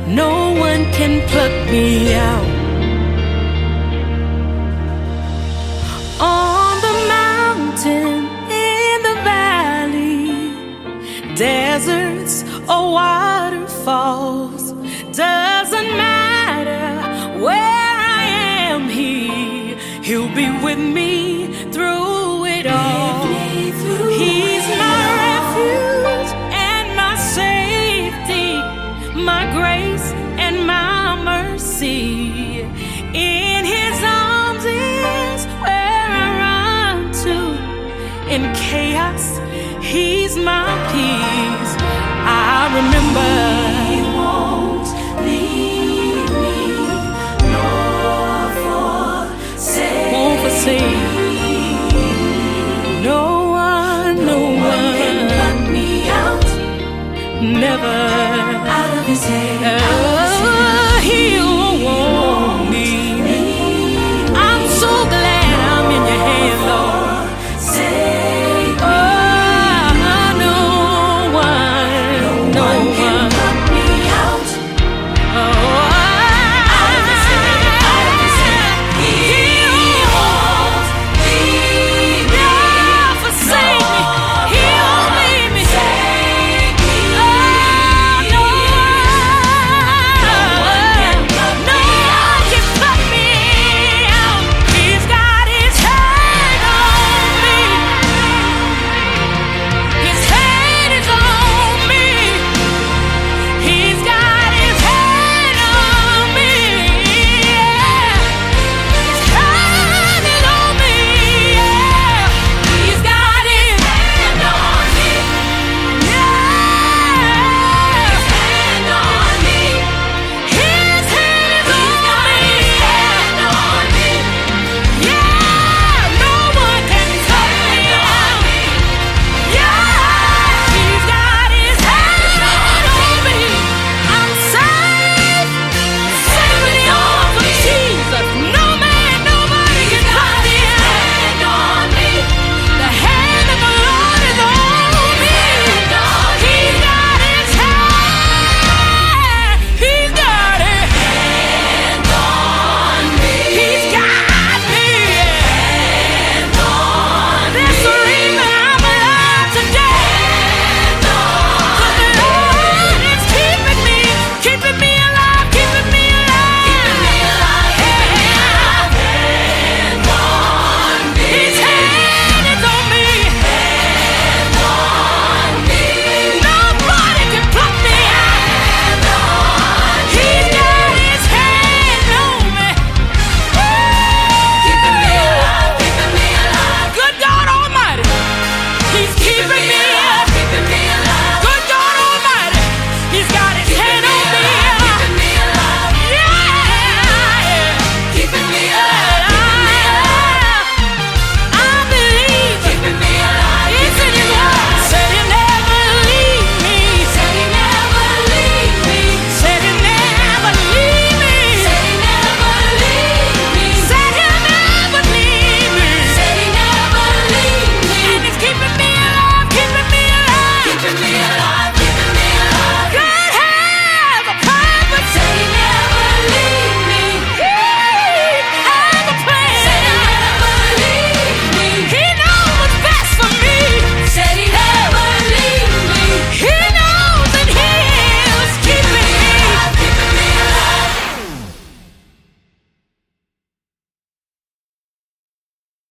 No one can pluck me out. On the mountain, in the valley, deserts or waterfalls, doesn't matter where I am, He'll be with me through it all. He's my refuge and my safety, my grace and my mercy. In His arms is where I run to. In chaos, He's my peace. I remember